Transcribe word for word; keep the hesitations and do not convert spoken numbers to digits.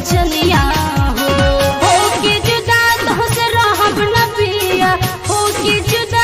बचनिया हो हो के जुदा तो से रहब न पिया हो के जुदा